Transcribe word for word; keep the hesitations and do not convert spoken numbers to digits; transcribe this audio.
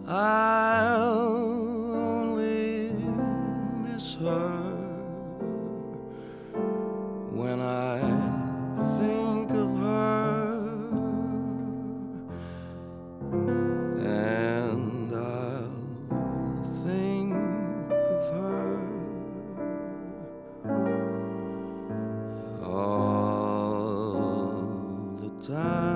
I'll only miss her when I think of her, and I'll think of her all the time.